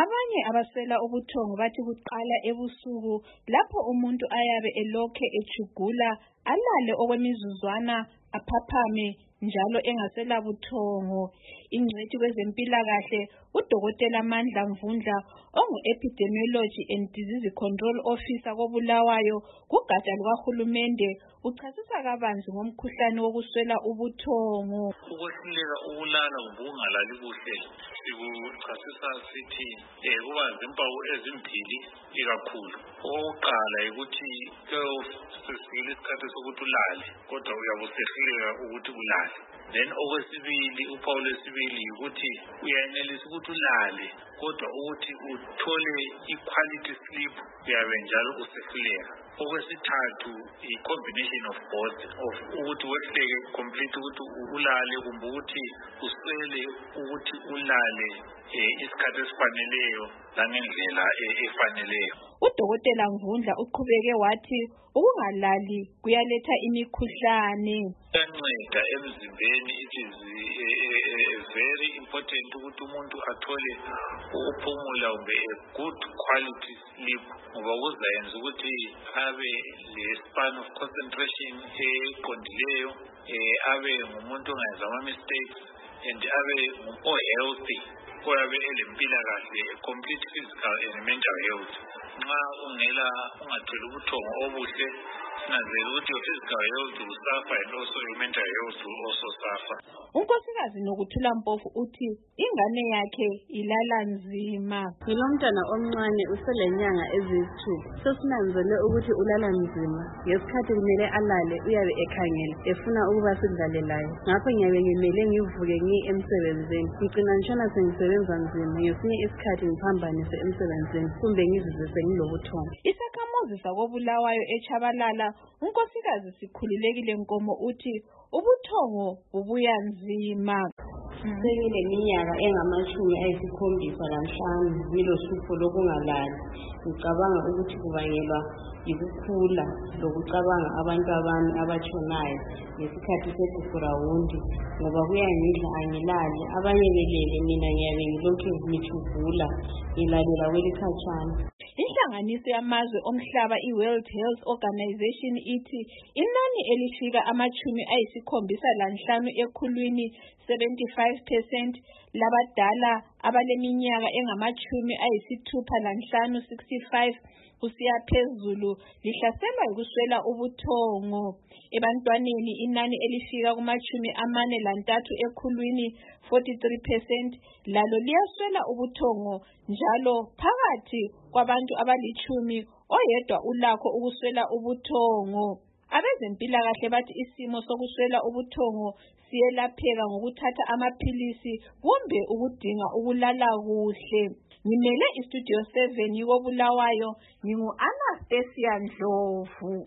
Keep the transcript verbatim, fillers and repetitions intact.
Abanye abaswela ubuthongo bathi kuqala ebusuku lapho umuntu ayabe elokhe ejugula alale okwemizuzwana aphaphame njalo engasela buthongo. Ingcwethi kwezempilakahle uDokotela Mandla Mvundla ongu-Epidemiology and Disease Control Officer koBulawayo kugatsha lukahulumende uchasisa kabanzi ngomkhuhlane wokuswela ubuthongo. Ukwehluleka ukulala kumbe ukungalali kuhle sikuchasisa sithi eh kuba zimpawu ezimbili ikakhulu. Okokuqala ukuthi sesifikile isikhathi sokuthi ulale kodwa uyabe usehluleka ukuthi ulale. Then okwesibili uphawu lwesibili ukuthi uyanelisa ukuthi ulale kodwa ukuthi uthole i-quality sleep uyabe njalo usehluleka. Okwesithathu i-combination of both of ukuthi wehluleke complete ukuthi ulale kumbe ukuthi uswele ukuthi ulale isikhathi esifaneleyo langendlela efaneleyo. UDokotela Mvundla uqhubeke wathi ukungalali kuyaletha imikhuhlane. Kuyanceda emzimbeni, it is very important ukuthi umuntu athole ukuphumula kumbe a good quality sleep ngoba kuzayenza ukuthi abe le-span of concentration eqondileyo, abe ngumuntu ongenza ama-mistakes and abe o-healthy, oyabe elempilakahle, complete physical and mental health. Nxa ungela ungatholi ubuthongo obuhle sinanzela ukuthi your physical health will suffer and also your mental health will also suffer. Unkosikazi Nokuthula Mpofu uthi ingane yakhe ilala nzima. Ngilomntwana omncane uselenyanga eziyisithupha. Sesinanzele ukuthi ulala nzima. Ngesikhathi kumele alale uyabe ekhangele efuna ukuba sidlale laye. Ngakho ngiyabe ngimele ngivuke ngiye emsebenzini. Ngicina ngitshona sengisebenza nzima ngesinye isikhathi ngiphambanise emsebenzini kumbe ngizizwe sengilobuthongo. Isakhamuzi sakoBulawayo eChabalala unkosikazi Sikhululekile Nkomo uthi ubuthongo bubuya nzima. Sengileminyaka engamashumi ayisikhombisa lanhlanu ngilohlupho lokungalali. Ngicabanga ukuthi kubangelwa yikukhula lokucabanga abantu abami abatshonayo ngesikhathi sekufurawundi ngoba kuyangidla angilali, abanye belele mina ngiyabe ngilokhu ngithugula ngilalela kwelikhatshana. Inhlanganiso yamazwe omhlaba i-World Health Organization ithi inani elifika amachumi ayisikhombisa lanhlanu ekhulwini seventy-five percent labadala abaleminyaka engamachumi ayisithupha lanhlanu sixty-five kusiya phezulu lihlaselwa ukuswela ubuthongo. Ebantwaneni inani elifika kumachumi amane lantathu ekhulwini forty-three percent lalo liyaswela ubuthongo njalo phakathi kwabantu abalichumi oyedwa ulakho ukuswela ubuthongo. Abezempilakahle bathi isimo sokuswela ubuthongo siyelapheka ngokuthatha amaphilisi kumbe ukudinga ukulala kuhle. Ngimele istudio seven yikoBulawayo, ngingu Anastasia Ndlovu.